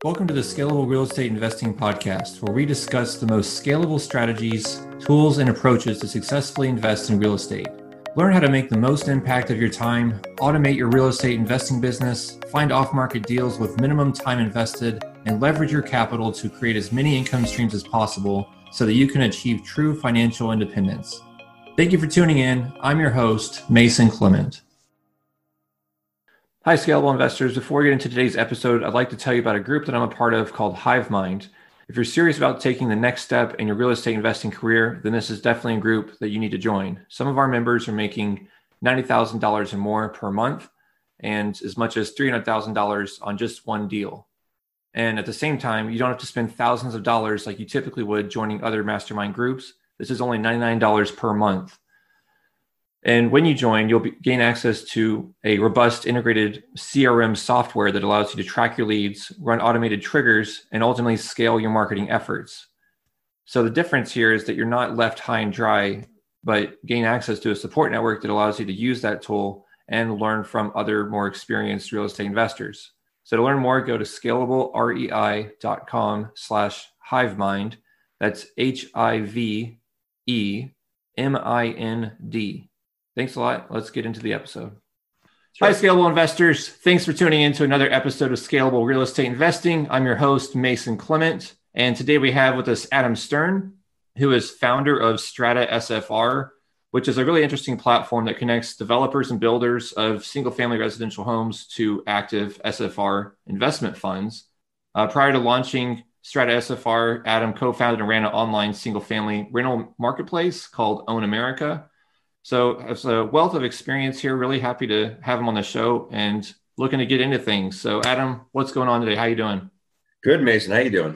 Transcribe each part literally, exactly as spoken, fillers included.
Welcome to the Scalable Real Estate Investing Podcast, where we discuss the most scalable strategies, tools, and approaches to successfully invest in real estate. Learn how to make the most impact of your time, automate your real estate investing business, find off-market deals with minimum time invested, and leverage your capital to create as many income streams as possible so that you can achieve true financial independence. Thank you for tuning in. I'm your host, Mason Clement. Hi, Scalable Investors. Before we get into today's episode, I'd like to tell you about a group that I'm a part of called HiveMind. If you're serious about taking the next step in your real estate investing career, then this is definitely a group that you need to join. Some of our members are making ninety thousand dollars or more per month and as much as three hundred thousand dollars on just one deal. And at the same time, you don't have to spend thousands of dollars like you typically would joining other mastermind groups. This is only ninety-nine dollars per month. And when you join, you'll be, gain access to a robust integrated C R M software that allows you to track your leads, run automated triggers, and ultimately scale your marketing efforts. So the difference here is that you're not left high and dry, but gain access to a support network that allows you to use that tool and learn from other more experienced real estate investors. So to learn more, go to scalablerei.com slash HiveMind. That's H I V E M I N D. Thanks a lot. Let's get into the episode. Sure. Hi, Scalable Investors. Thanks for tuning in to another episode of Scalable Real Estate Investing. I'm your host, Mason Clement. And today we have with us Adam Stern, who is founder of Strata S F R, which is a really interesting platform that connects developers and builders of single-family residential homes to active S F R investment funds. Uh, prior to launching Strata S F R, Adam co-founded and ran an online single-family rental marketplace called Own America. So as a wealth of experience here, really happy to have him on the show and looking to get into things. So Adam, what's going on today? How you doing? Good, Mason. How you doing?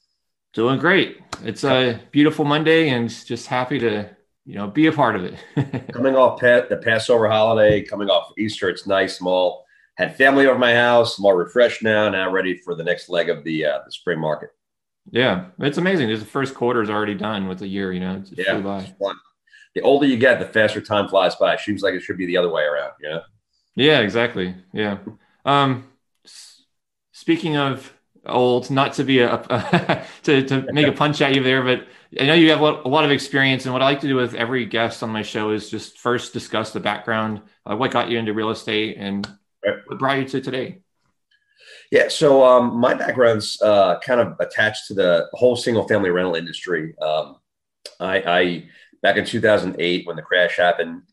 Doing great. It's a beautiful Monday and just happy to, you know, be a part of it. Coming off pa- the Passover holiday, coming off Easter, it's nice. I'm all had family over my house. I'm all refreshed now, now ready for the next leg of the uh, the spring market. Yeah, it's amazing. The first quarter is already done with the year, you know, it yeah, flew by. The older you get, the faster time flies by. It seems like it should be the other way around, you know? Yeah, exactly. Yeah. Um, s- speaking of old, not to be a, a to, to make a punch at you there, but I know you have a lot, a lot of experience. And what I like to do with every guest on my show is just first discuss the background, uh, what got you into real estate and what brought you to today. Yeah. So um, my background's uh, kind of attached to the whole single family rental industry. Um, I, I Back in two thousand eight, when the crash happened,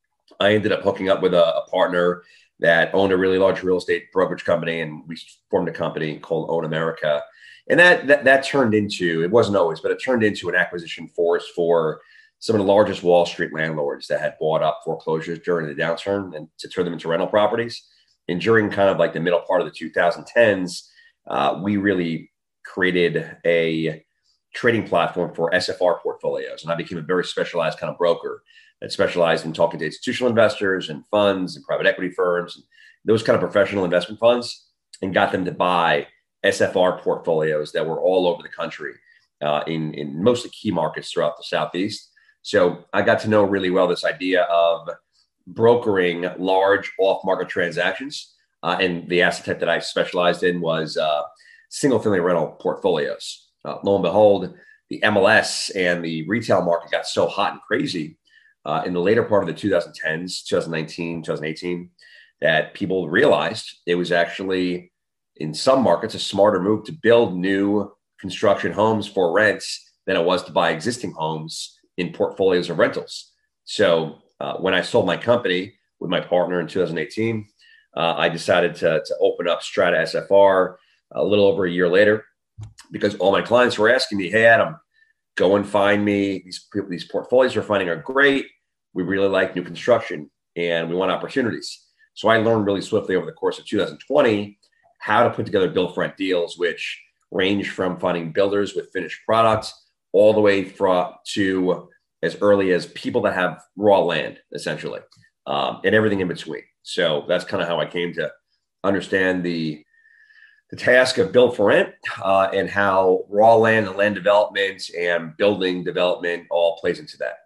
I ended up hooking up with a, a partner that owned a really large real estate brokerage company, and we formed a company called Own America. And that, that that turned into, it wasn't always, but it turned into an acquisition force for some of the largest Wall Street landlords that had bought up foreclosures during the downturn and to turn them into rental properties. And during kind of like the middle part of the two thousand tens, uh, we really created a trading platform for S F R portfolios. And I became a very specialized kind of broker that specialized in talking to institutional investors and funds and private equity firms, and those kind of professional investment funds, and got them to buy S F R portfolios that were all over the country uh, in, in mostly key markets throughout the Southeast. So I got to know really well this idea of brokering large off-market transactions. Uh, and the asset type that I specialized in was uh, single-family rental portfolios. Uh, lo and behold, the M L S and the retail market got so hot and crazy uh, in the later part of the twenty tens, twenty nineteen, twenty eighteen, that people realized it was actually, in some markets, a smarter move to build new construction homes for rents than it was to buy existing homes in portfolios of rentals. So uh, when I sold my company with my partner in two thousand eighteen, uh, I decided to, to open up Strata S F R a little over a year later, because all my clients were asking me, hey, Adam, go and find me. These, these portfolios we're finding are great. We really like new construction and we want opportunities. So I learned really swiftly over the course of two thousand twenty how to put together build for rent deals, which range from finding builders with finished products all the way from, to as early as people that have raw land, essentially, um, and everything in between. So that's kind of how I came to understand the the task of build for rent uh, and how raw land and land development and building development all plays into that.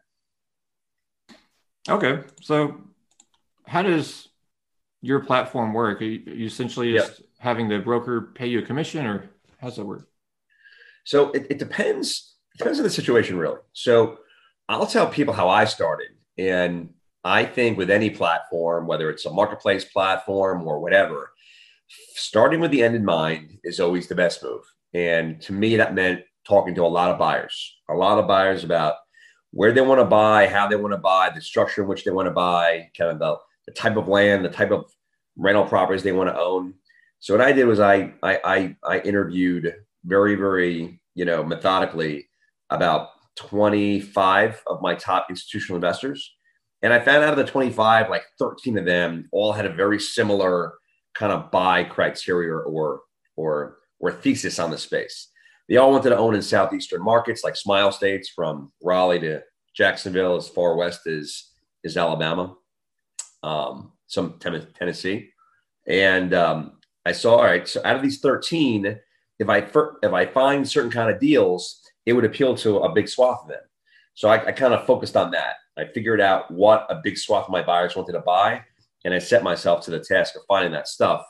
Okay. So how does your platform work? Are you, are you essentially just Yep. having the broker pay you a commission or? How's that work? So it, it depends. It depends on the situation, really. So I'll tell people how I started. And I think with any platform, whether it's a marketplace platform or whatever, starting with the end in mind is always the best move. And to me, that meant talking to a lot of buyers, a lot of buyers about where they want to buy, how they want to buy, the structure in which they want to buy, kind of the, the type of land, the type of rental properties they want to own. So what I did was I I I, I interviewed very, very, you know, methodically about twenty-five of my top institutional investors. And I found out of the twenty-five, like thirteen of them all had a very similar kind of buy criteria or or or thesis on the space. They all wanted to own in southeastern markets like Smile States, from Raleigh to Jacksonville, as far west as is Alabama, um, some Tennessee. And um, I saw, all right, so out of these thirteen, if I if I find certain kind of deals, it would appeal to a big swath of them. So I, I kind of focused on that. I figured out what a big swath of my buyers wanted to buy, and I set myself to the task of finding that stuff.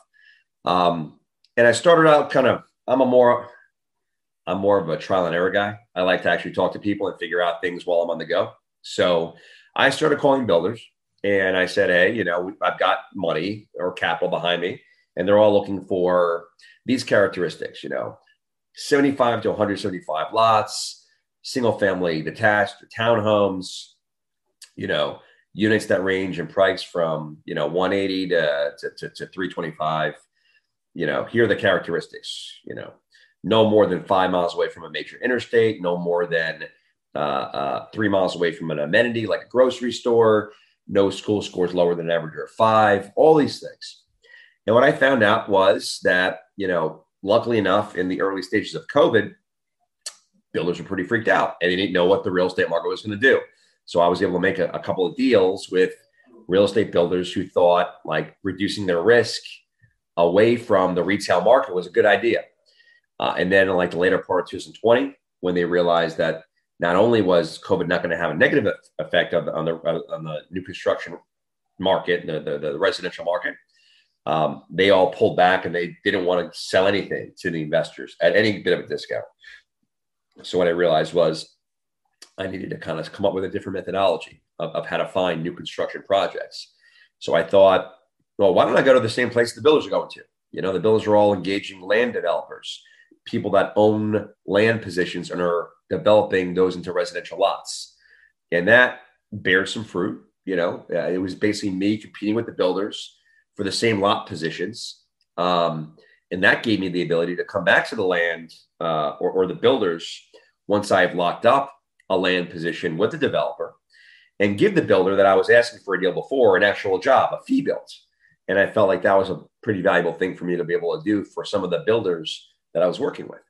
Um, and I started out kind of, I'm a more, I'm more of a trial and error guy. I like to actually talk to people and figure out things while I'm on the go. So I started calling builders, and I said, hey, you know, I've got money or capital behind me, and they're all looking for these characteristics, you know, seventy-five to one hundred seventy-five lots, single family detached or townhomes, you know, units that range in price from, you know, one eighty to, to, to, to three twenty-five. You know, here are the characteristics, you know, no more than five miles away from a major interstate, no more than uh, uh, three miles away from an amenity like a grocery store, no school scores lower than average or five, all these things. And what I found out was that, you know, luckily enough, in the early stages of COVID, builders were pretty freaked out and they didn't know what the real estate market was going to do. So I was able to make a, a couple of deals with real estate builders who thought like reducing their risk away from the retail market was a good idea. Uh, and then in like the later part of two thousand twenty, when they realized that not only was COVID not going to have a negative effect on the, on the, on the new construction market, the, the, the residential market, um, they all pulled back and they didn't want to sell anything to the investors at any bit of a discount. So what I realized was I needed to kind of come up with a different methodology of, of how to find new construction projects. So I thought, well, why don't I go to the same place the builders are going to? You know, the builders are all engaging land developers, people that own land positions and are developing those into residential lots. And that bears some fruit. You know, uh, it was basically me competing with the builders for the same lot positions. Um, and that gave me the ability to come back to the land uh, or, or the builders once I've locked up a land position with the developer and give the builder that I was asking for a deal before an actual job, a fee built. And I felt like that was a pretty valuable thing for me to be able to do for some of the builders that I was working with.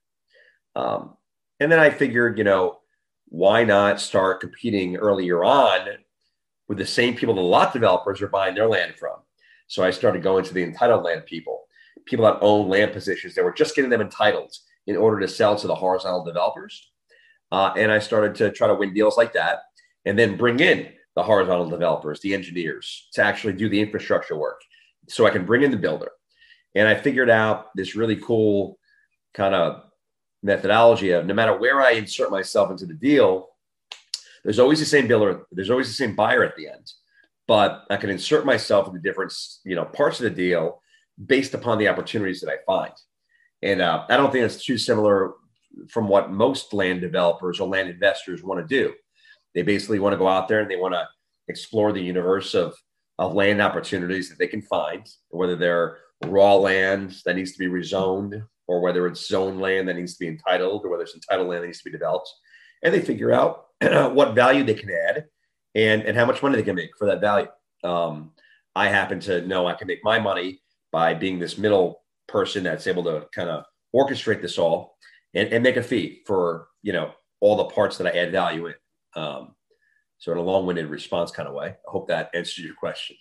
Um, and then I figured, you know, why not start competing earlier on with the same people the lot developers are buying their land from? So I started going to the entitled land people, people that own land positions that were just getting them entitled in order to sell to the horizontal developers. Uh, and I started to try to win deals like that and then bring in the horizontal developers, the engineers to actually do the infrastructure work so I can bring in the builder. And I figured out this really cool kind of methodology of no matter where I insert myself into the deal, there's always the same builder, there's always the same buyer at the end, but I can insert myself into different, you know, parts of the deal based upon the opportunities that I find. And uh, I don't think it's too similar from what most land developers or land investors want to do. They basically want to go out there and they want to explore the universe of, of land opportunities that they can find, whether they're raw land that needs to be rezoned, or whether it's zone land that needs to be entitled, or whether it's entitled land that needs to be developed. And they figure out what value they can add and, and how much money they can make for that value. Um, I happen to know I can make my money by being this middle person that's able to kind of orchestrate this all and, and make a fee for, you know, all the parts that I add value in. Um, so in a long-winded response kind of way, I hope that answers your question.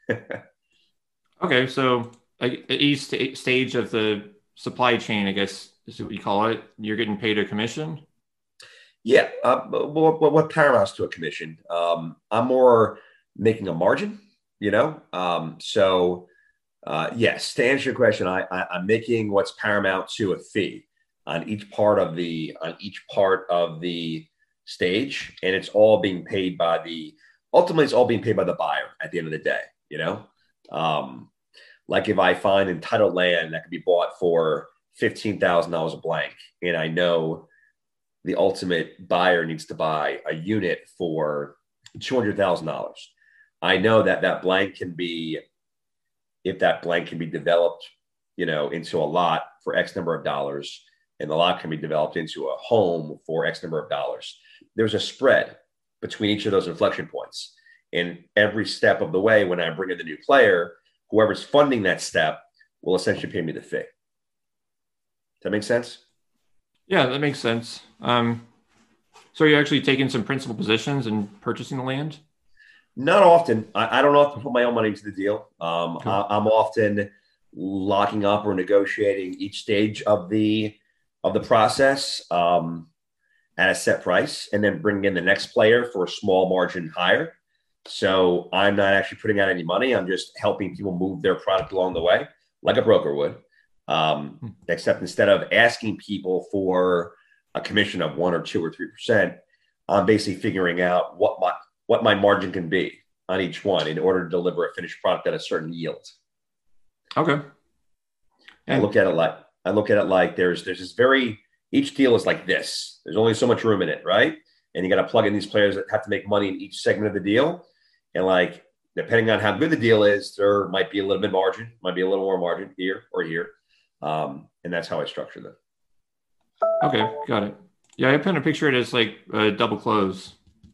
Okay. So like, at each st- stage of the supply chain, I guess is what you call it, you're getting paid a commission? Yeah. Uh, what, what paramounts to a commission? Um, I'm more making a margin, you know? Um, so uh, yes, to answer your question, I, I, I'm making what's paramount to a fee. on each part of the on each part of the stage, and it's all being paid by the ultimately it's all being paid by the buyer at the end of the day. You know, um, like if I find entitled land that could be bought for fifteen thousand dollars a blank, and I know the ultimate buyer needs to buy a unit for two hundred thousand dollars. I know that that blank can be, if that blank can be developed, you know, into a lot for X number of dollars, and the lot can be developed into a home for X number of dollars. There's a spread between each of those inflection points. And every step of the way, when I bring in the new player, whoever's funding that step will essentially pay me the fee. Does that make sense? Yeah, that makes sense. Um, so are you actually taking some principal positions and purchasing the land? Not often. I, I don't often put my own money into the deal. Um, Cool. I, I'm often locking up or negotiating each stage of the of the process um, at a set price, and then bringing in the next player for a small margin higher. So I'm not actually putting out any money. I'm just helping people move their product along the way, like a broker would. Um, except instead of asking people for a commission of one or two or three percent, I'm basically figuring out what my what my margin can be on each one in order to deliver a finished product at a certain yield. Okay. I look at it like I look at it like there's there's this very each deal is like this. There's only so much room in it, right? And you got to plug in these players that have to make money in each segment of the deal. And like depending on how good the deal is, there might be a little bit margin, might be a little more margin here or here. Um, and that's how I structure them. Okay, got it. Yeah, I kind of picture it as like a double close.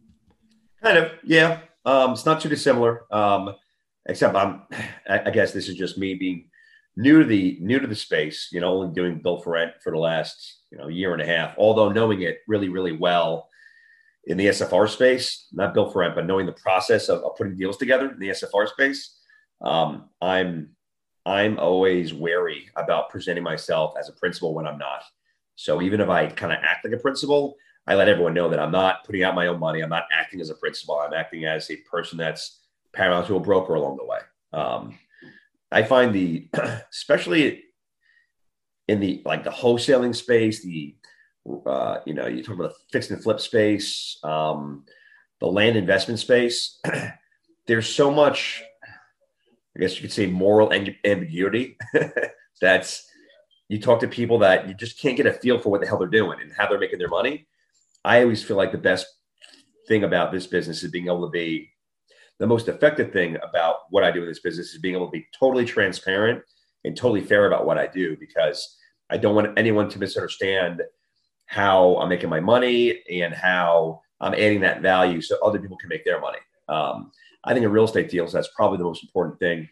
Kind of, yeah. Um, it's not too dissimilar. Um, except I'm, I, I guess this is just me being new to the new to the space. You know, only doing build for rent for the last you know year and a half. Although knowing it really, really well in the S F R space, not build for rent, but knowing the process of, of putting deals together in the S F R space, um, I'm I'm always wary about presenting myself as a principal when I'm not. So even if I kind of act like a principal, I let everyone know that I'm not putting out my own money. I'm not acting as a principal. I'm acting as a person that's paramount to a broker along the way. Um, I find the, especially in the like the wholesaling space, the uh, you know, you talk about the fix and flip space, um, the land investment space. There's so much, I guess you could say, moral ambiguity. That's you talk to people that you just can't get a feel for what the hell they're doing and how they're making their money. I always feel like the best thing about this business is being able to be the most effective thing about what I do in this business is being able to be totally transparent and totally fair about what I do, because I don't want anyone to misunderstand how I'm making my money and how I'm adding that value so other people can make their money. Um, I think in real estate deals, that's probably the most important thing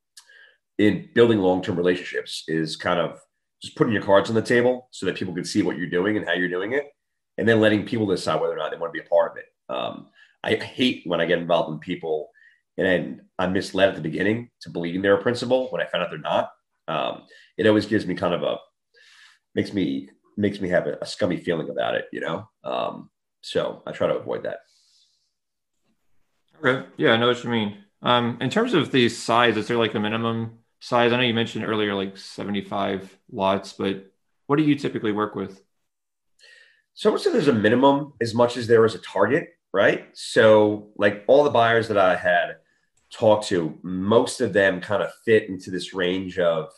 in building long-term relationships is kind of just putting your cards on the table so that people can see what you're doing and how you're doing it, and then letting people decide whether or not they want to be a part of it. Um, I hate when I get involved in people and I'm misled at the beginning to believing they're a principal when I find out they're not. Um, it always gives me kind of a, makes me, makes me have a, a scummy feeling about it, you know? Um, so I try to avoid that. Okay. Yeah, I know what you mean. Um, in terms of the size, is there like a minimum size? I know you mentioned earlier like seventy-five lots, but what do you typically work with? So I would say there's a minimum as much as there is a target, right? So like all the buyers that I had talked to, most of them kind of fit into this range of,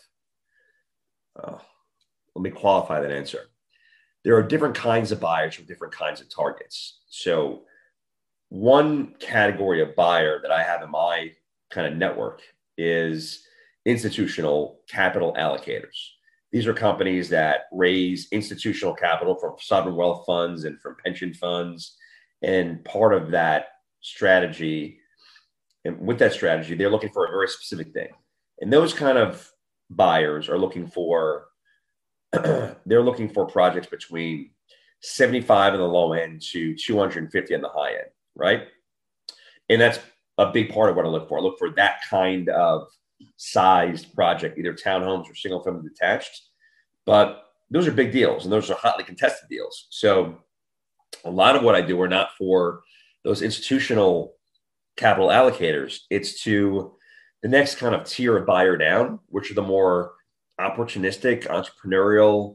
uh, let me qualify that answer. There are different kinds of buyers with different kinds of targets. So one category of buyer that I have in my kind of network is institutional capital allocators. These are companies that raise institutional capital from sovereign wealth funds and from pension funds. And part of that strategy, and with that strategy, they're looking for a very specific thing. And those kind of buyers are looking for, they're looking for projects between seventy-five on the low end to two hundred fifty on the high end, right? And that's a big part of what I look for. I look for that kind of sized project, either townhomes or single family detached. But those are big deals and those are hotly contested deals. So a lot of what I do are not for those institutional capital allocators. It's to the next kind of tier of buyer down, which are the more opportunistic, entrepreneurial,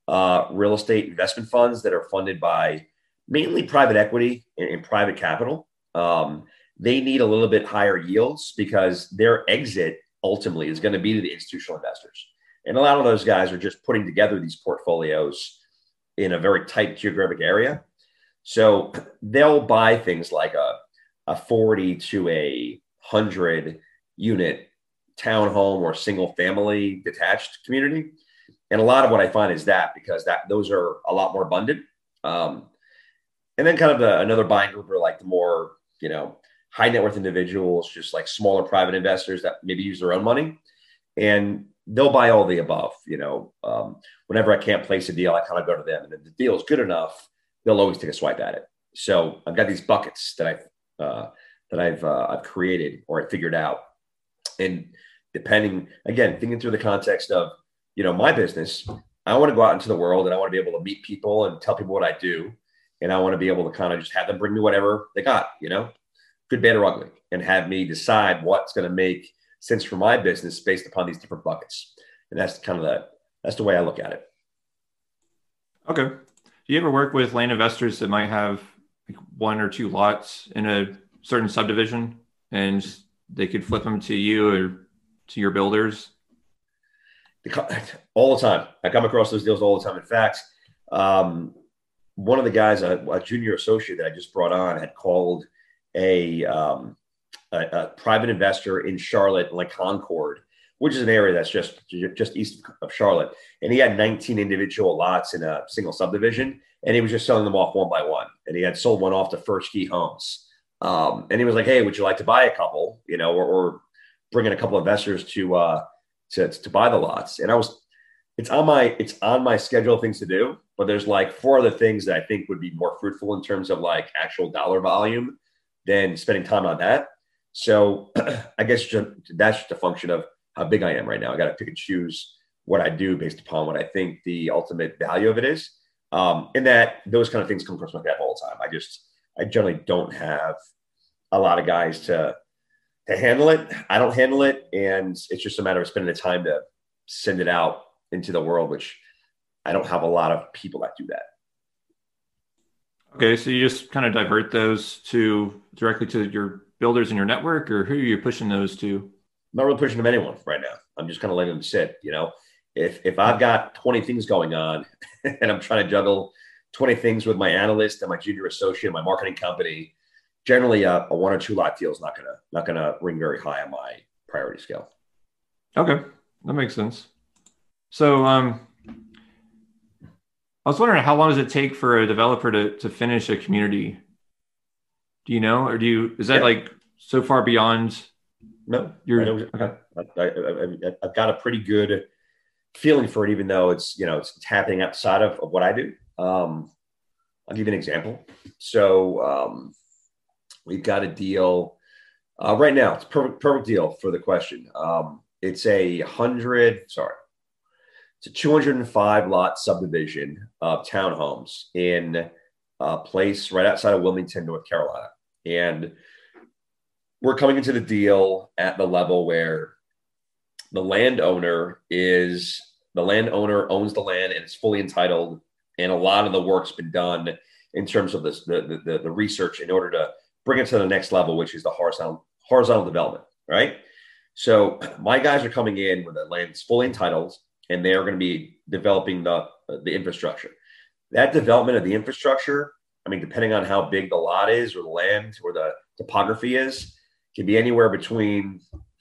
uh, real estate investment funds that are funded by mainly private equity and, and private capital. Um, they need a little bit higher yields because their exit ultimately is going to be to the institutional investors. And a lot of those guys are just putting together these portfolios in a very tight geographic area. So they'll buy things like a, a forty to a one hundred unit townhome or single family detached community. And a lot of what I find is that because that those are a lot more abundant. Um, and then kind of the, another buying group are like the more, you know, high net worth individuals, just like smaller private investors that maybe use their own money. And they'll buy all the above. You know, um, whenever I can't place a deal, I kind of go to them. And if the deal is good enough, they'll always take a swipe at it. So I've got these buckets that I've, uh, that I've, uh, I've created or I figured out. And depending, again, thinking through the context of, you know, my business, I want to go out into the world and I want to be able to meet people and tell people what I do. And I want to be able to kind of just have them bring me whatever they got, you know, good, bad, or ugly, and have me decide what's going to make sense for my business based upon these different buckets. And that's kind of the, that's the way I look at it. Okay. Do you ever work with land investors that might have like one or two lots in a certain subdivision and they could flip them to you or to your builders? All the time. I come across those deals all the time. In fact, um, one of the guys, a, a junior associate that I just brought on, had called a, um, a, a private investor in Charlotte, like Concord, which is an area that's just just east of Charlotte. And he had nineteen individual lots in a single subdivision, and he was just selling them off one by one. And he had sold one off to First Key Homes. Um, and he was like, "Hey, would you like to buy a couple? You know, or, or bring in a couple of investors to uh, to to buy the lots?" And I was, it's on my it's on my schedule of things to do. But there's like four other things that I think would be more fruitful in terms of like actual dollar volume than spending time on that. So I guess just, that's just a function of how big I am right now. I got to pick and choose what I do based upon what I think the ultimate value of it is. Um, and that those kind of things come across my path all the time. I just, I generally don't have a lot of guys to, to handle it. I don't handle it. And it's just a matter of spending the time to send it out into the world, which I don't have a lot of people that do that. Okay. So you just kind of divert those to directly to your builders in your network, or who are you pushing those to? I'm not really pushing them anyone right now. I'm just kind of letting them sit. You know, if if I've got twenty things going on and I'm trying to juggle twenty things with my analyst and my junior associate, and my marketing company, generally a, a one or two lot deal is not gonna not gonna ring very high on my priority scale. Okay, that makes sense. So, um, I was wondering, how long does it take for a developer to to finish a community? Do you know, or do you, is that yeah. like so far beyond? No, your, I okay. I, I, I, I've got a pretty good feeling for it, even though it's, you know, it's happening outside of, of what I do. Um, I'll give you an example. So um, we've got a deal uh, right now. It's a perfect, perfect deal for the question. Um, it's a hundred, sorry. It's a two hundred five lot subdivision of townhomes in a place right outside of Wilmington, North Carolina. And we're coming into the deal at the level where the landowner is, the landowner owns the land and it's fully entitled. And a lot of the work's been done in terms of this, the, the, the research in order to bring it to the next level, which is the horizontal, horizontal development, right? So my guys are coming in with the land that's fully entitled, and they are going to be developing the, the infrastructure. That development of the infrastructure, I mean, depending on how big the lot is or the land or the topography is, can be anywhere between,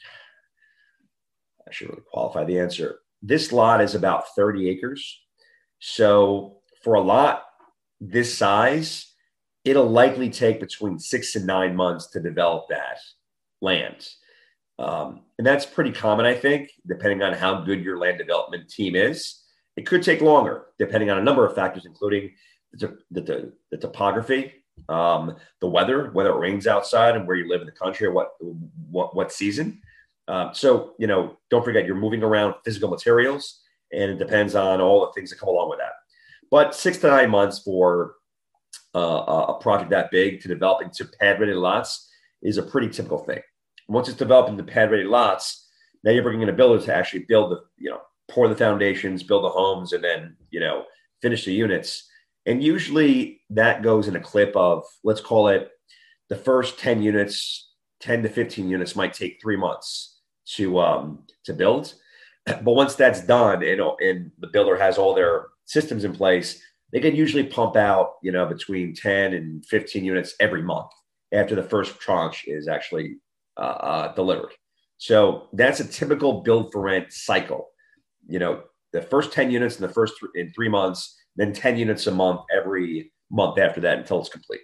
I should really qualify the answer. This lot is about thirty acres. So for a lot this size, it'll likely take between six and nine months to develop that land. Um, and that's pretty common, I think, depending on how good your land development team is. It could take longer, depending on a number of factors, including the, the, the, the topography, um, the weather, whether it rains outside and where you live in the country, or what what, what season. Um, so, you know, don't forget, you're moving around physical materials, and it depends on all the things that come along with that. But six to nine months for uh, a project that big to develop into pad-ready lots is a pretty typical thing. Once it's developed into pad-ready lots, now you're bringing in a builder to actually build the, you know, pour the foundations, build the homes, and then, you know, finish the units. And usually that goes in a clip of, let's call it, the first ten units, ten to fifteen units might take three months to um, to build. But once that's done, and, and the builder has all their systems in place, they can usually pump out, you know, between ten and fifteen units every month after the first tranche is actually uh, uh, delivered. So that's a typical build for rent cycle. You know, the first ten units in the first th- in three months, then ten units a month every month after that until it's complete.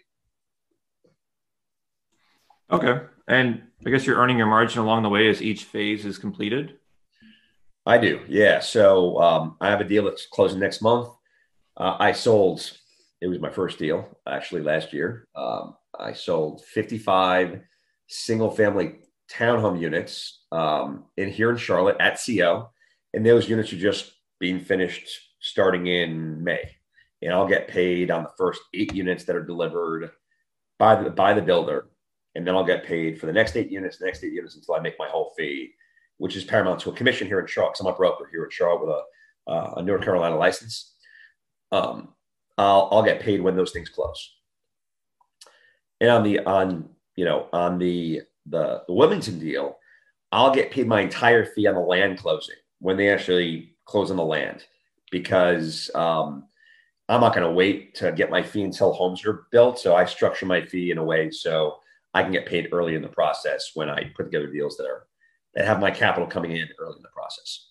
Okay. And I guess you're earning your margin along the way as each phase is completed? I do. Yeah. So um, I have a deal that's closing next month. Uh, I sold, it was my first deal actually last year. Um, I sold fifty-five single family townhome units um, in here in Charlotte at C O. And those units are just being finished starting in May. And I'll get paid on the first eight units that are delivered by the, by the builder. And then I'll get paid for the next eight units, the next eight units until I make my whole fee, which is paramount to a commission here in Charlotte. Because I'm a broker here in Charlotte with a, uh, a North Carolina license. Um, I'll, I'll get paid when those things close. And on the, on, you know, on the, the, the Wilmington deal, I'll get paid my entire fee on the land closing when they actually close on the land, because um, I'm not going to wait to get my fee until homes are built. So I structure my fee in a way so I can get paid early in the process when I put together deals that are, that have my capital coming in early in the process.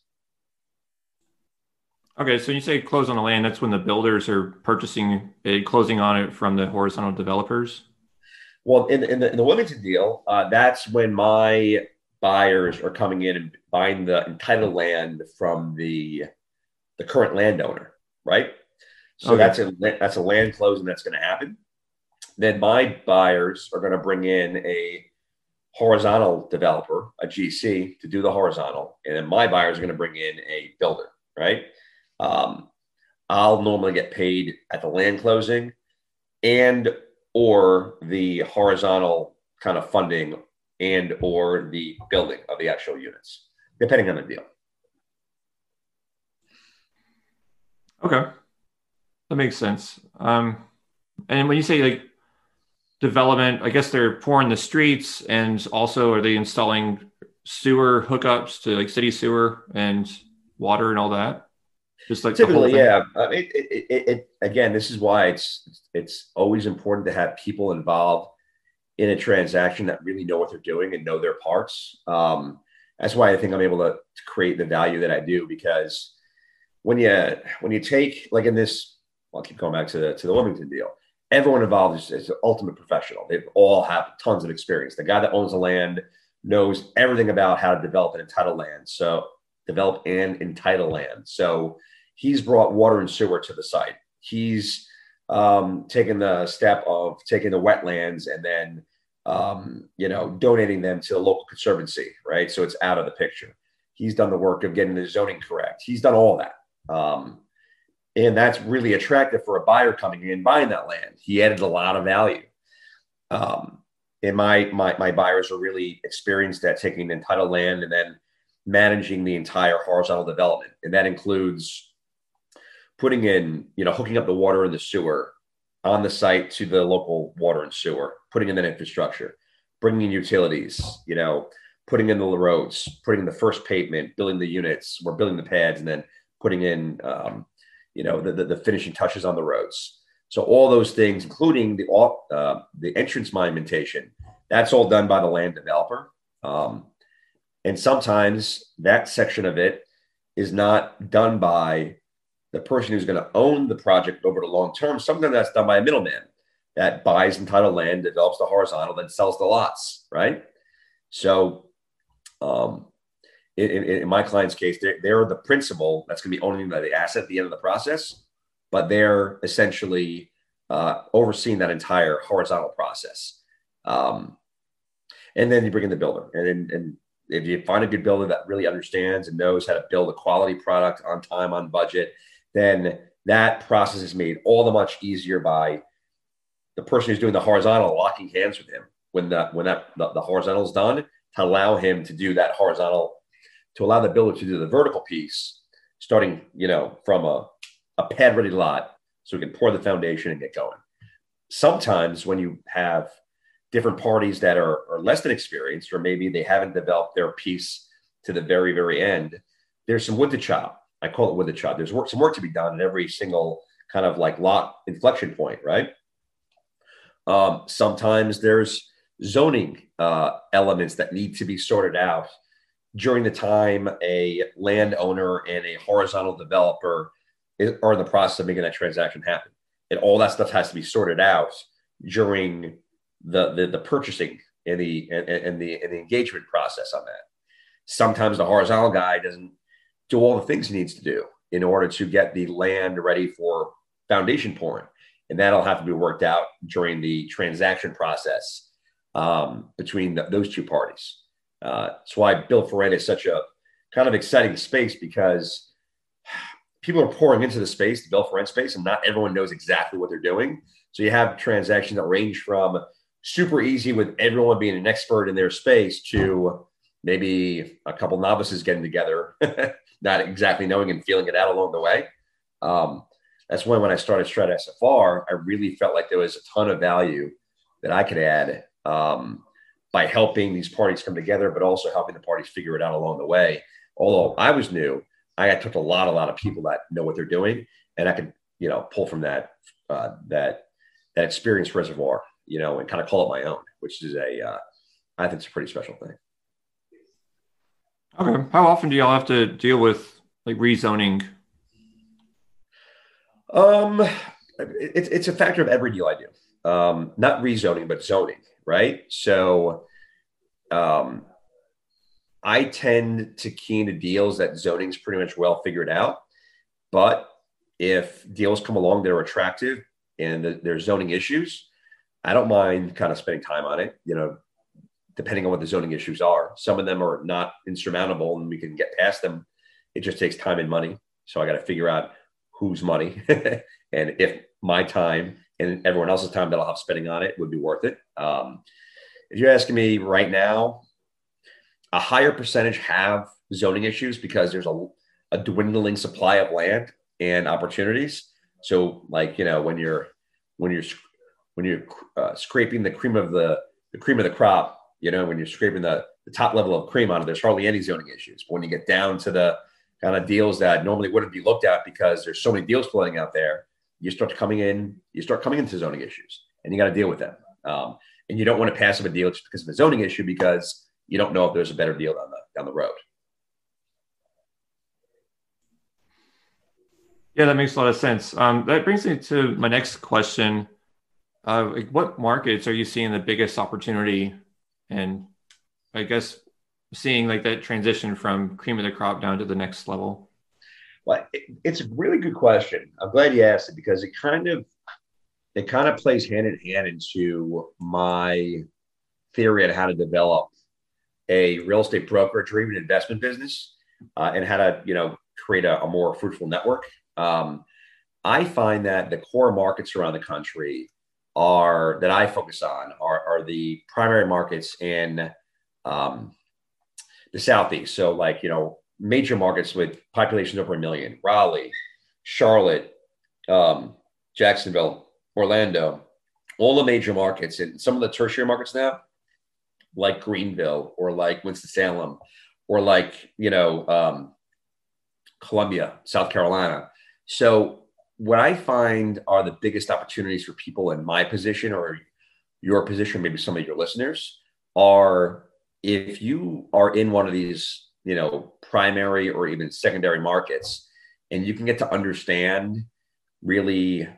Okay. So you say close on the land, that's when the builders are purchasing it, closing on it from the horizontal developers? Well, in, in, the, in the Wilmington deal, uh, that's when my buyers are coming in and buying the entitled land from the, the current landowner, right? So Okay. that's a, that's a land closing that's going to happen. Then my buyers are going to bring in a horizontal developer, a G C, to do the horizontal. And then my buyers are going to bring in a builder, right? Um, I'll normally get paid at the land closing and or the horizontal kind of funding and or the building of the actual units, depending on the deal. Okay. That makes sense. Um, and when you say like development, I guess they're pouring the streets, and also are they installing sewer hookups to like city sewer and water and all that? Just like the whole Typically, thing? yeah. Uh, it, it, it, it, again, this is why it's it's always important to have people involved in a transaction that really know what they're doing and know their parts. Um, that's why I think I'm able to, to create the value that I do, because when you when you take, like in this, I'll keep going back to the to the Wilmington deal. Everyone involved is, is an ultimate professional. They all have tons of experience. The guy that owns the land knows everything about how to develop and entitle land. So develop and entitle land. So he's brought water and sewer to the site. He's um, taken the step of taking the wetlands and then, um, you know, donating them to the local conservancy, right? So it's out of the picture. He's done the work of getting the zoning correct. He's done all that. Um, and that's really attractive for a buyer coming in, buying that land. He added a lot of value. Um, and my, my, my buyers are really experienced at taking entitled land and then managing the entire horizontal development. And that includes putting in, you know, hooking up the water and the sewer on the site to the local water and sewer, putting in that infrastructure, bringing in utilities, you know, putting in the roads, putting in the first pavement, building the units, we're building the pads, and then putting in, um, you know, the, the, the finishing touches on the roads. So all those things, including the uh, the entrance monumentation, that's all done by the land developer. Um, and sometimes that section of it is not done by the person who's going to own the project over the long term. Sometimes that's done by a middleman that buys entitled land, develops the horizontal, then sells the lots, right? So um, in, in, in my client's case, they're, they're the principal that's going to be owning the asset at the end of the process, but they're essentially uh, overseeing that entire horizontal process. Um, and then you bring in the builder. And, and, and if you find a good builder that really understands and knows how to build a quality product on time, on budget, then that process is made all the much easier by the person who's doing the horizontal locking hands with him when the when that the, the horizontal is done, to allow him to do that horizontal, to allow the builder to do the vertical piece starting, you know, from a, a pad ready lot so we can pour the foundation and get going. Sometimes when you have different parties that are, are less than experienced, or maybe they haven't developed their piece to the very, very end, there's some wood to chop. I call it wood to chop. There's work, some work to be done at every single kind of like lot inflection point, right? Um, sometimes there's zoning uh, elements that need to be sorted out during the time a landowner and a horizontal developer is, are in the process of making that transaction happen. And all that stuff has to be sorted out during the the, the purchasing and the and, and the and the engagement process on that. Sometimes the horizontal guy doesn't do all the things he needs to do in order to get the land ready for foundation pouring. And that'll have to be worked out during the transaction process um, between the, those two parties. Uh, that's why Built for Rent is such a kind of exciting space, because people are pouring into the space, the Built for Rent space, and not everyone knows exactly what they're doing. So you have transactions that range from super easy with everyone being an expert in their space to maybe a couple novices getting together, not exactly knowing and feeling it out along the way. Um, that's when, when I started Strat S F R, I really felt like there was a ton of value that I could add um, by helping these parties come together, but also helping the parties figure it out along the way. Although I was new, I took a lot, a lot of people that know what they're doing, and I could, you know, pull from that, uh, that, that experience reservoir, you know, and kind of call it my own, which is a, uh, I think it's a pretty special thing. Okay. How often do y'all have to deal with like rezoning? Um, it's it's a factor of every deal I do. Um, not rezoning, but zoning, right? So, um, I tend to key into deals that zoning's pretty much well figured out. But if deals come along that are attractive and the, there's zoning issues, I don't mind kind of spending time on it, you know, depending on what the zoning issues are. Some of them are not insurmountable and we can get past them. It just takes time and money. So I got to figure out whose money and if my time and everyone else's time that I'll have spending on it would be worth it. Um, if you're asking me right now, a higher percentage have zoning issues because there's a, a dwindling supply of land and opportunities. So like, you know, when you're, when you're, when you're uh, scraping the cream of the, the cream of the crop, you know, when you're scraping the, the top level of cream on it, there's hardly any zoning issues. But when you get down to the kind of deals that normally wouldn't be looked at because there's so many deals floating out there, you start coming in, you start coming into zoning issues, and you got to deal with them. Um, and you don't want to pass up a deal just because of a zoning issue, because you don't know if there's a better deal down the down the road. Yeah, that makes a lot of sense. Um, that brings me to my next question. Uh, like what markets are you seeing the biggest opportunity? And I guess seeing like that transition from cream of the crop down to the next level? Well, it, it's a really good question. I'm glad you asked it, because it kind of it kind of plays hand in hand into my theory on how to develop a real estate brokerage or even investment business, uh, and how to, you know, create a, a more fruitful network. Um, I find that the core markets around the country are that I focus on are, are the primary markets in um, the Southeast. So like, you know, major markets with populations over a million: Raleigh, Charlotte, um, Jacksonville, Orlando, all the major markets. And some of the tertiary markets now, like Greenville or like Winston-Salem or like, you know, um, Columbia, South Carolina. So what I find are the biggest opportunities for people in my position or your position, maybe some of your listeners, are if you are in one of these, you know, primary or even secondary markets, and you can get to understand really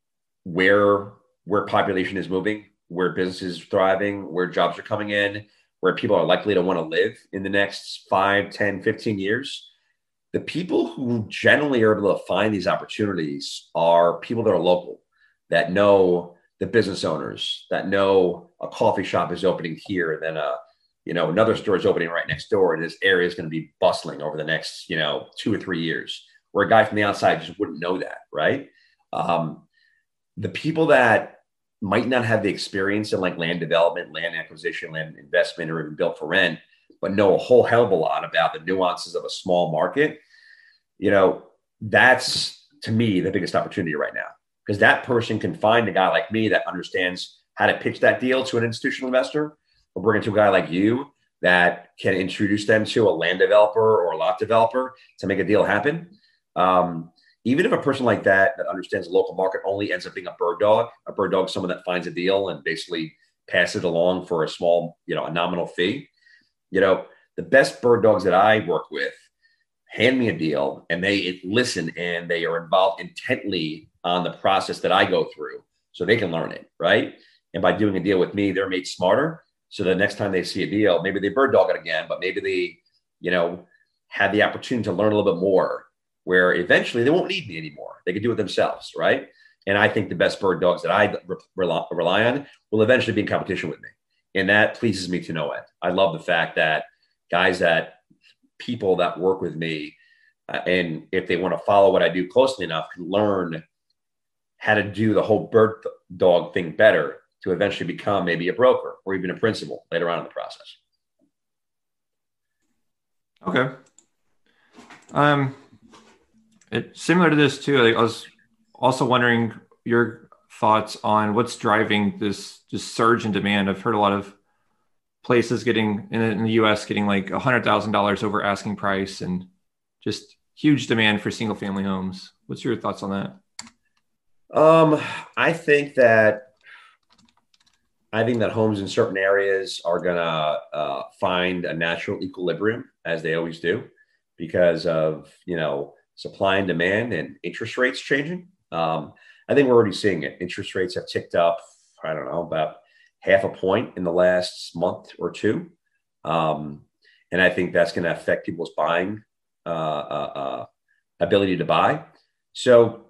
where where population is moving, where business is thriving, where jobs are coming in, where people are likely to want to live in the next five, ten, fifteen years. The people who generally are able to find these opportunities are people that are local, that know the business owners, that know a coffee shop is opening here, and then a, you know, another store is opening right next door, and this area is going to be bustling over the next, you know, two or three years, where a guy from the outside just wouldn't know that, right? Um, the people that might not have the experience in like land development, land acquisition, land investment, or even built for rent, but know a whole hell of a lot about the nuances of a small market, you know, that's to me the biggest opportunity right now, because that person can find a guy like me that understands how to pitch that deal to an institutional investor, or bring it to a guy like you that can introduce them to a land developer or a lot developer to make a deal happen. Um, even if a person like that that understands the local market only ends up being a bird dog, a bird dog, someone that finds a deal and basically passes it along for a small, you know, a nominal fee. You know, the best bird dogs that I work with hand me a deal and they listen and they are involved intently on the process that I go through so they can learn it, right? And by doing a deal with me, they're made smarter. So the next time they see a deal, maybe they bird dog it again, but maybe they, you know, had the opportunity to learn a little bit more, where eventually they won't need me anymore. They can do it themselves, right? And I think the best bird dogs that I rely, rely on will eventually be in competition with me. And that pleases me to no end. I love the fact that guys that people that work with me, uh, and if they want to follow what I do closely enough, can learn how to do the whole bird dog thing better to eventually become maybe a broker or even a principal later on in the process. Okay. Um, it, similar to this too, I was also wondering your thoughts on what's driving this just surge in demand. I've heard a lot of places getting in, in the U S getting like one hundred thousand dollars over asking price, and just huge demand for single family homes. What's your thoughts on that? Um, I think that I think that homes in certain areas are going to uh, find a natural equilibrium, as they always do, because of, you know, supply and demand and interest rates changing. Um, I think we're already seeing it. Interest rates have ticked up, I don't know, about half a point in the last month or two. Um, and I think that's going to affect people's buying uh, uh, uh, ability to buy. So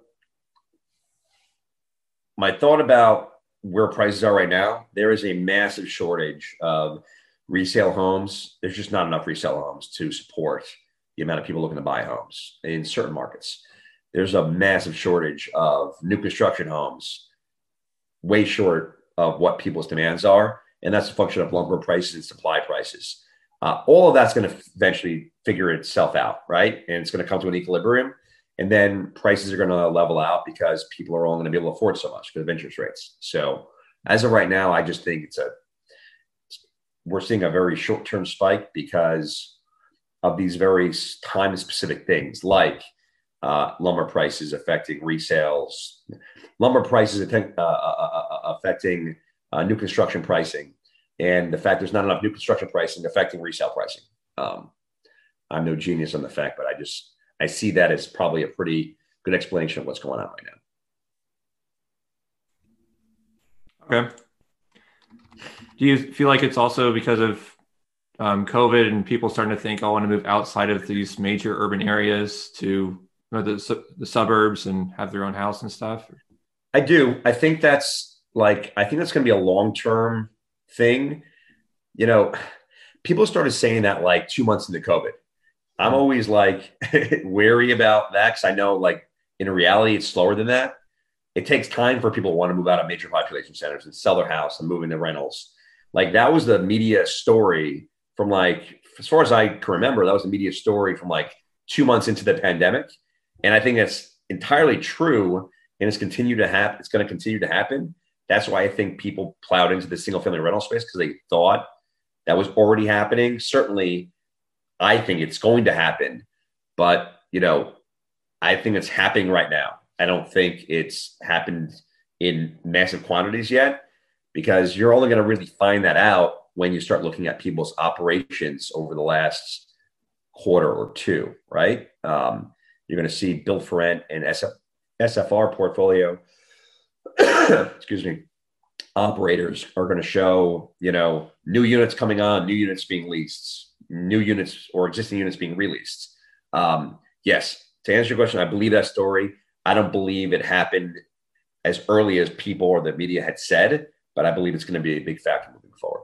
my thought about where prices are right now, there is a massive shortage of resale homes. There's just not enough resale homes to support the amount of people looking to buy homes in certain markets. There's a massive shortage of new construction homes, way short of what people's demands are. And that's a function of lumber prices and supply prices. Uh, all of that's going to eventually figure itself out, right? And it's going to come to an equilibrium. And then prices are going to level out because people are only going to be able to afford so much because of interest rates. So as of right now, I just think it's a, we're seeing a very short-term spike because of these very time-specific things, like uh, lumber prices affecting resales, lumber prices affect, uh, uh, affecting uh, new construction pricing, and the fact there's not enough new construction pricing affecting resale pricing. Um, I'm no genius on the fact, but I just, I see that as probably a pretty good explanation of what's going on right now. Okay. Do you feel like it's also because of um, COVID and people starting to think, oh, I want to move outside of these major urban areas to, you know, the, the suburbs and have their own house and stuff? I do. I think that's like, I think that's going to be a long-term thing. You know, people started saying that like two months into COVID. I'm always like wary about that because I know like in reality, it's slower than that. It takes time for people who want to move out of major population centers and sell their house and move into rentals. Like that was the media story from like, as far as I can remember, that was the media story from like two months into the pandemic. And I think that's entirely true. And it's continued to happen. It's going to continue to happen. That's why I think people plowed into the single family rental space because they thought that was already happening. Certainly, I think it's going to happen, but you know, I think it's happening right now. I don't think it's happened in massive quantities yet, because you're only going to really find that out when you start looking at people's operations over the last quarter or two, right? Um, you're going to see build for rent and S F R portfolio, excuse me, operators are going to show, you know, new units coming on, new units being leased, new units or existing units being released. Um, yes, to answer your question, I believe that story. I don't believe it happened as early as people or the media had said, but I believe it's going to be a big factor moving forward.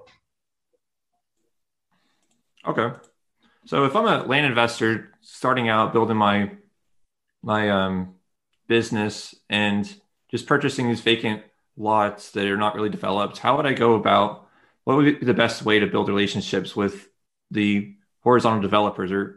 Okay. So if I'm a land investor starting out building my my um, business and just purchasing these vacant lots that are not really developed, how would I go about, what would be the best way to build relationships with the horizontal developers? Or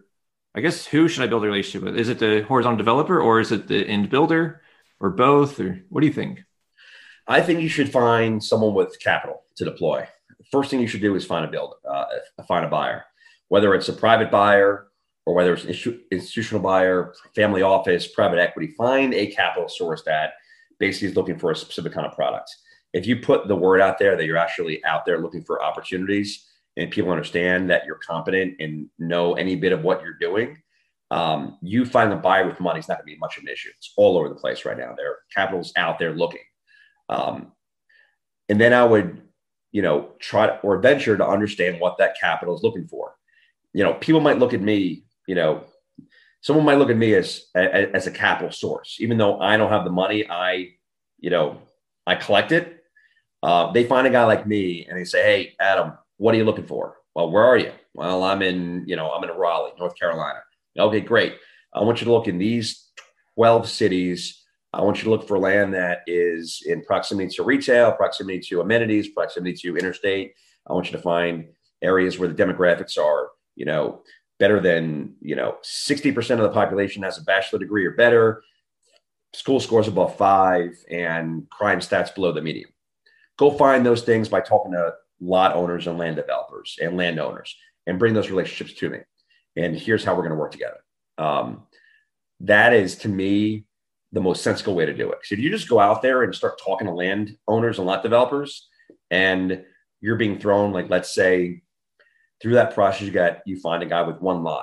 I guess who should I build a relationship with? Is it the horizontal developer or is it the end builder or both? Or what do you think? I think you should find someone with capital to deploy. First thing you should do is find a builder, uh, find a buyer, whether it's a private buyer or whether it's an institutional buyer, family office, private equity. Find a capital source that basically is looking for a specific kind of product. If you put the word out there that you're actually out there looking for opportunities and people understand that you're competent and know any bit of what you're doing, um, you find a buyer with money is not going to be much of an issue. It's all over the place right now. There, capital's out there looking. Um, and then I would, you know, try to, or venture to understand what that capital is looking for. You know, people might look at me, you know, someone might look at me as, as, as a capital source, even though I don't have the money. I, you know, I collect it. Uh, they find a guy like me and they say, "Hey, Adam, what are you looking for?" "Well, where are you?" "Well, I'm in, you know, I'm in Raleigh, North Carolina." "Okay, great. I want you to look in these twelve cities. I want you to look for land that is in proximity to retail, proximity to amenities, proximity to interstate. I want you to find areas where the demographics are, you know, better than, you know, sixty percent of the population has a bachelor degree or better, school scores above five, and crime stats below the median." Go find those things by talking to lot owners and land developers and landowners and bring those relationships to me. And here's how we're going to work together. Um, that is, to me, the most sensible way to do it. Because if you just go out there and start talking to landowners and lot developers, and you're being thrown, like, let's say, through that process, you got you find a guy with one lot,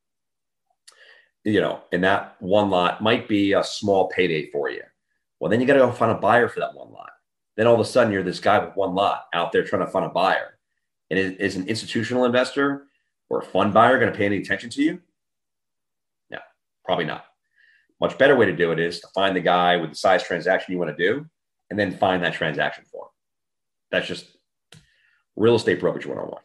you know, and that one lot might be a small payday for you. Well, then you got to go find a buyer for that one lot. Then all of a sudden, you're this guy with one lot out there trying to find a buyer. And is, is an institutional investor or a fund buyer going to pay any attention to you? No, probably not. Much better way to do it is to find the guy with the size transaction you want to do and then find that transaction for him. That's just real estate brokerage one oh one.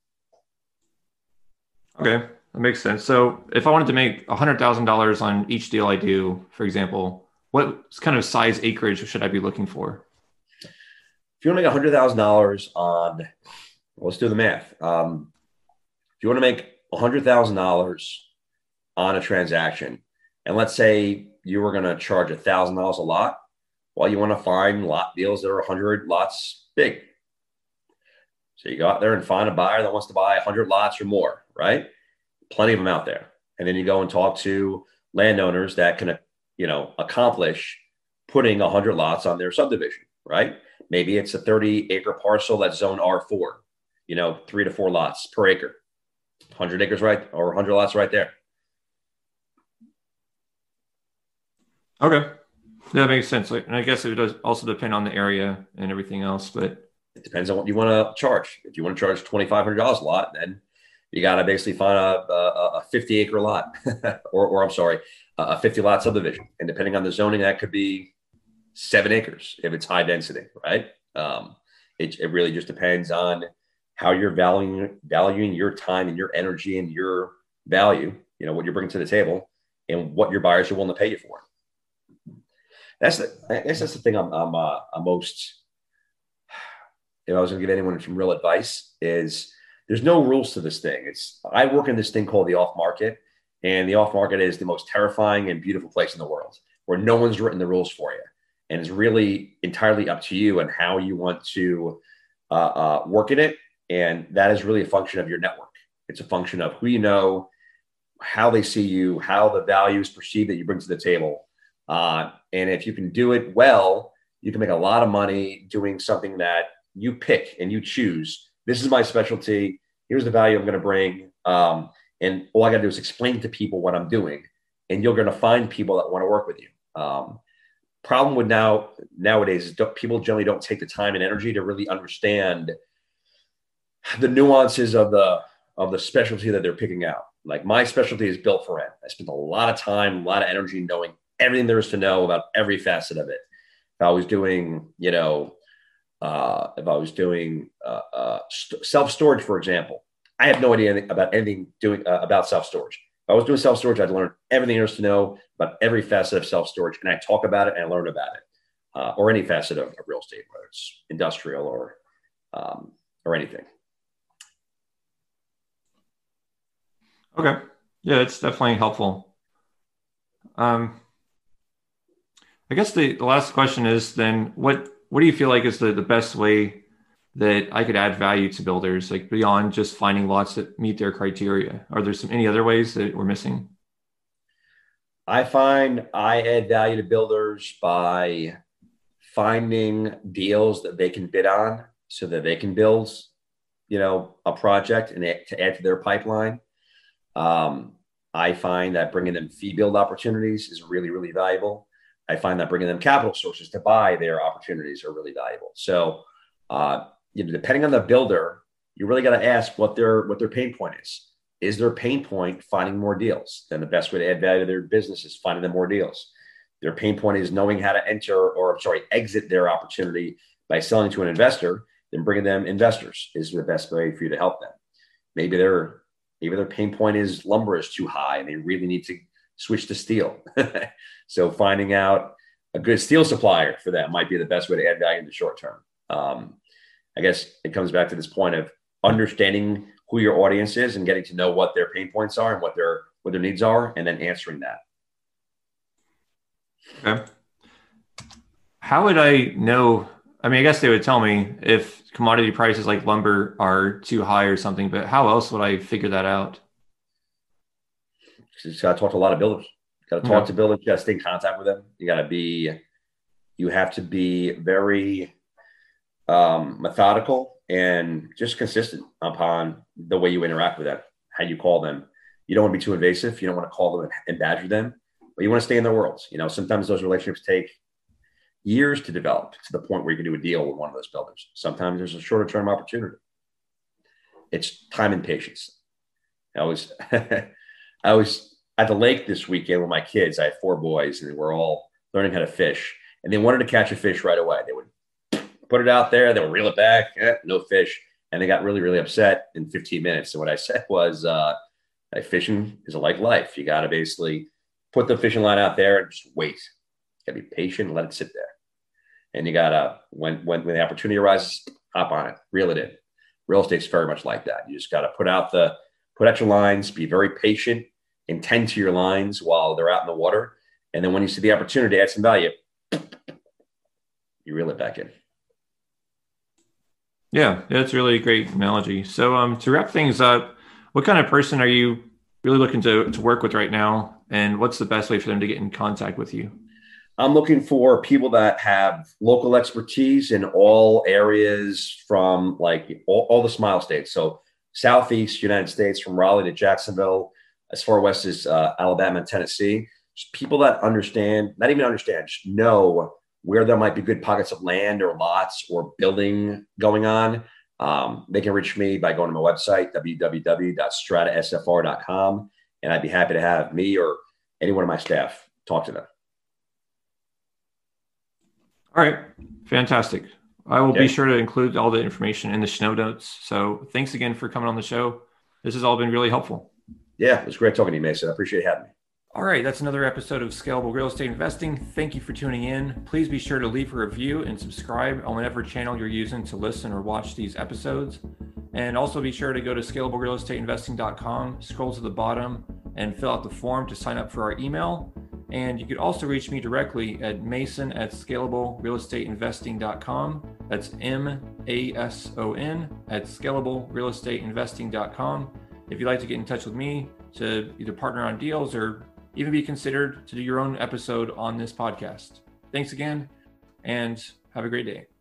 Okay, that makes sense. So if I wanted to make one hundred thousand dollars on each deal I do, for example, what kind of size acreage should I be looking for? If you want to make one hundred thousand dollars on, well, let's do the math. Um, if you want to make one hundred thousand dollars on a transaction, and let's say you were going to charge one thousand dollars a lot, well, you want to find lot deals that are one hundred lots big. So you go out there and find a buyer that wants to buy one hundred lots or more, right? Plenty of them out there. And then you go and talk to landowners that can, you know, accomplish putting one hundred lots on their subdivision, right? Maybe it's a thirty acre parcel that's zone R four, you know, three to four lots per acre, one hundred acres, right? Or one hundred lots right there. Okay. That makes sense. And I guess it does also depend on the area and everything else, but it depends on what you want to charge. If you want to charge twenty-five hundred dollars a lot, then you got to basically find a, a, a fifty acre lot or, or I'm sorry, a fifty lot subdivision. And depending on the zoning, that could be seven acres if it's high density, right? Um, it, it really just depends on how you're valuing, valuing your time and your energy and your value, you know, what you're bringing to the table and what your buyers are willing to pay you for. That's the, I guess that's the thing I'm, I'm, uh, I'm most, if I was going to give anyone some real advice, is there's no rules to this thing. It's, I work in this thing called the off market, and the off market is the most terrifying and beautiful place in the world where no one's written the rules for you. And it's really entirely up to you and how you want to uh, uh, work in it. And that is really a function of your network. It's a function of who you know, how they see you, how the value is perceived that you bring to the table. Uh, and if you can do it well, you can make a lot of money doing something that you pick and you choose. This is my specialty. Here's the value I'm going to bring. Um, and all I got to do is explain to people what I'm doing, and you're going to find people that want to work with you. Um, problem with now nowadays is people generally don't take the time and energy to really understand the nuances of the of the specialty that they're picking out. Like my specialty is built for rent. I spend a lot of time, a lot of energy knowing everything there is to know about every facet of it. If I was doing, you know, uh, if I was doing uh, uh, st- self-storage, for example, I have no idea anything about anything doing uh, about self-storage. If I was doing self-storage, I'd learn everything there is to know about every facet of self-storage, and I talk about it and I learn about it, uh, or any facet of, of real estate, whether it's industrial or um, or anything. Okay. Yeah, it's definitely helpful. Um, I guess the, the last question is then what what do you feel like is the, the best way that I could add value to builders, like beyond just finding lots that meet their criteria? Are there some any other ways that we're missing? I find I add value to builders by finding deals that they can bid on so that they can build, you know, a project and to add to their pipeline. Um, I find that bringing them fee build opportunities is really, really valuable. I find that bringing them capital sources to buy their opportunities are really valuable. So, uh, you know, depending on the builder, you really got to ask what their what their pain point is. Is their pain point finding more deals? Then the best way to add value to their business is finding them more deals. Their pain point is knowing how to enter or I'm sorry, exit their opportunity by selling to an investor. Then bringing them investors is the best way for you to help them. Maybe their maybe their pain point is lumber is too high and they really need to switch to steel. So finding out a good steel supplier for that might be the best way to add value in the short term. Um, I guess it comes back to this point of understanding who your audience is and getting to know what their pain points are and what their what their needs are, and then answering that. Okay. How would I know? I mean, I guess they would tell me if commodity prices like lumber are too high or something, but how else would I figure that out? You just got to talk to a lot of builders. You got to talk Okay. to builders. You got to stay in contact with them. You got to be, you have to be very um, methodical and just consistent upon the way you interact with them, how you call them. You don't want to be too invasive. You don't want to call them and badger them, but you want to stay in their worlds. You know, sometimes those relationships take years to develop to the point where you can do a deal with one of those builders. Sometimes there's a shorter term opportunity. It's time and patience. I was, I was at the lake this weekend with my kids. I had four boys and they were all learning how to fish and they wanted to catch a fish right away. They would put it out there, they would reel it back, eh, no fish. And they got really, really upset in fifteen minutes. And what I said was, uh, like fishing is like life. You got to basically put the fishing line out there and just wait. You got to be patient and let it sit there. And you got to, when, when, when the opportunity arises, hop on it, reel it in. Real estate's very much like that. You just got to put out the, put out your lines, be very patient, and tend to your lines while they're out in the water. And then when you see the opportunity to add some value, you reel it back in. Yeah, that's really a great analogy. So um, to wrap things up, what kind of person are you really looking to, to work with right now? And what's the best way for them to get in contact with you? I'm looking for people that have local expertise in all areas from like all, all the smile states. So Southeast United States, from Raleigh to Jacksonville, as far west as uh, Alabama and Tennessee. Just people that understand, not even understand, just know where there might be good pockets of land or lots or building going on. Um, they can reach me by going to my website, w w w dot strata s f r dot com. And I'd be happy to have me or any one of my staff talk to them. All right, fantastic. I will Okay. be sure to include all the information in the show notes. So thanks again for coming on the show. This has all been really helpful. Yeah, it was great talking to you, Mason. I appreciate having me. All right, that's another episode of Scalable Real Estate Investing. Thank you for tuning in. Please be sure to leave a review and subscribe on whatever channel you're using to listen or watch these episodes. And also be sure to go to scalable real estate investing dot com, scroll to the bottom, and fill out the form to sign up for our email. And you could also reach me directly at mason at scalable real estate investing dot com. That's M A S O N at scalable real estate investing dot com. If you'd like to get in touch with me to either partner on deals or even be considered to do your own episode on this podcast. Thanks again, and have a great day.